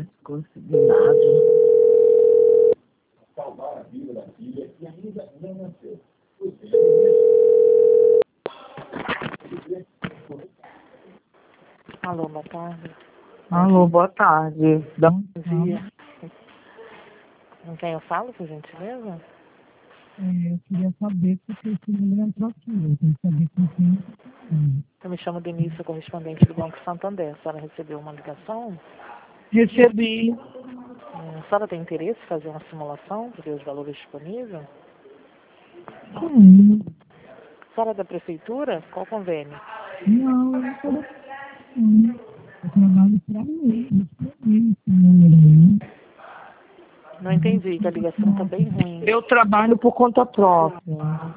consegui nada. Alô, boa tarde. Alô, boa tarde. Dá um Bom dia. Com quem eu falo, por gentileza? Eu queria saber se o filho entrou aqui. Eu queria saber com quem. Eu me chamo Denise, sou correspondente do Banco Santander. A senhora recebeu uma ligação? Recebi. A senhora tem interesse em fazer uma simulação para ver os valores disponíveis? A senhora é da prefeitura? Qual convênio? Não, eu sou da eu trabalho para mim. Esse número aí. Não entendi, que a ligação está bem ruim. Eu trabalho por conta própria.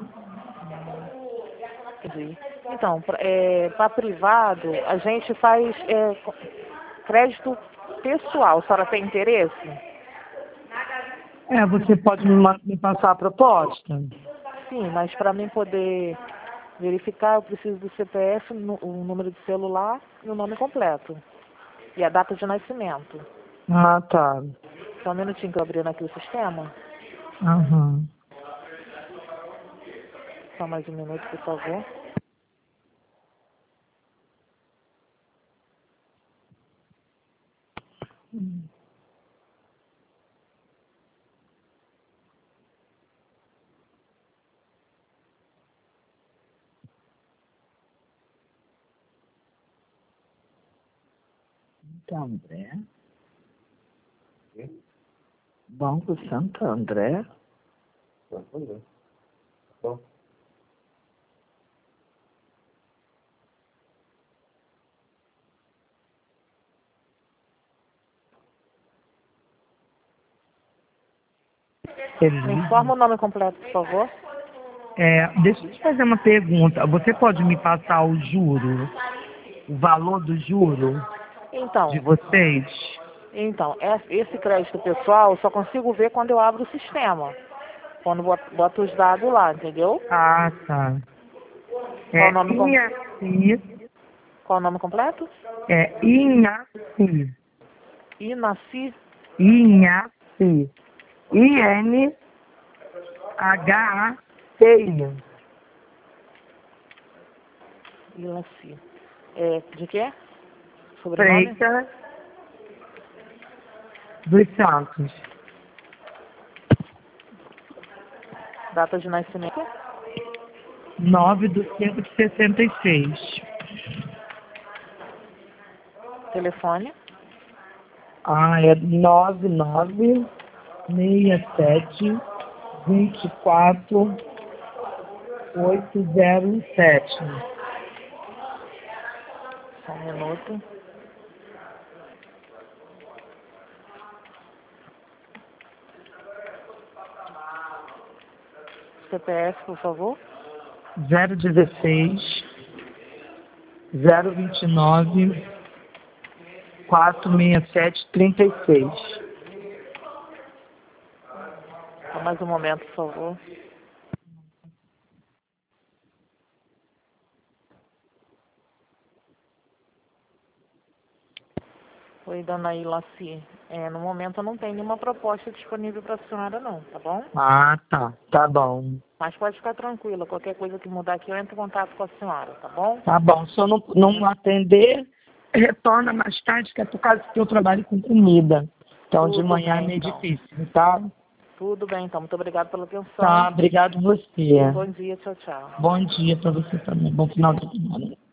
Entendi. Então, para privado, a gente faz crédito pessoal. A senhora tem interesse? Você pode me passar a proposta? Sim, mas para mim poder verificar, eu preciso do CPF, o número de celular e o nome completo. E a data de nascimento. Ah, tá. Só um minutinho que eu abrindo aqui o sistema. Aham. Só mais um minuto, por favor. Santo André? Banco Santo André? Santo André. Bom. Me informa o nome completo, por favor. Deixa eu te fazer uma pergunta. Você pode me passar o juro, o valor do juro de vocês? Então, esse crédito pessoal eu só consigo ver quando eu abro o sistema. Quando boto os dados lá, entendeu? Ah, tá. Qual o nome Inhaci. Qual o nome completo? Inhaci. Inaci. Inhaci. I-N-H-A-C-I. Inaci. De quê? Sobrenome? Freitas dos Santos. Data de nascimento? 9/5/66. Telefone? É 9967-24-807. Só um minuto. CPF, por favor. 016 029 467 36. Só mais um momento, por favor. Oi, dona Ilaci. No momento eu não tenho nenhuma proposta disponível para a senhora não, tá bom? Ah, tá. Tá bom. Mas pode ficar tranquila, qualquer coisa que mudar aqui eu entro em contato com a senhora, tá bom? Tá bom. Se eu não atender, retorna mais tarde, que é por causa que eu trabalho com comida. Então de manhã é meio difícil, tá? Tudo bem, então. Muito obrigada pela atenção. Tá, obrigado você. Bom dia, tchau, tchau. Bom dia para você também. Bom final de semana.